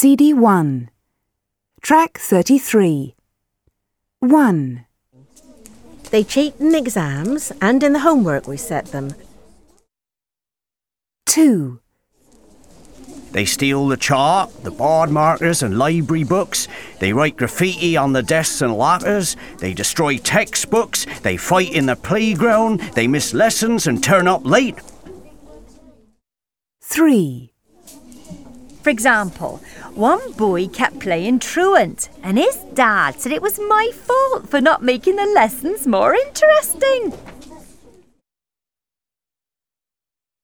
CD 1. Track 33. 1. They cheat in exams and in the homework we set them. 2. They steal the chalk, the board markers and library books. They write graffiti on the desks and lockers. They destroy textbooks. They fight in the playground. They miss lessons and turn up late. 3. For example, one boy kept playing truant and his dad said it was my fault for not making the lessons more interesting.